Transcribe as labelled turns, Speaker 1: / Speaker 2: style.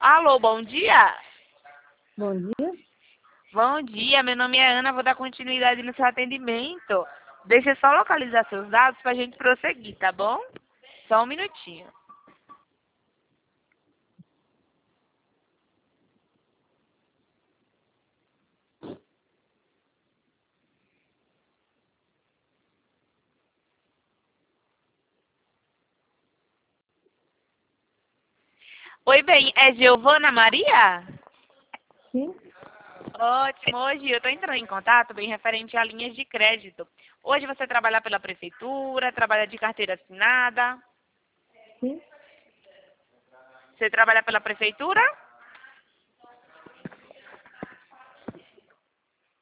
Speaker 1: Alô, bom dia?
Speaker 2: Bom dia.
Speaker 1: Bom dia, meu nome é Ana, vou dar continuidade no seu atendimento. Deixa eu só localizar seus dados para a gente prosseguir, tá bom? Só um minutinho. Oi, bem, é Giovana Maria?
Speaker 2: Sim,
Speaker 1: Ótimo, hoje eu estou entrando em contato bem referente a linhas de crédito. Hoje você trabalha pela prefeitura, trabalha de carteira assinada.
Speaker 2: sim,
Speaker 1: Você trabalha pela prefeitura?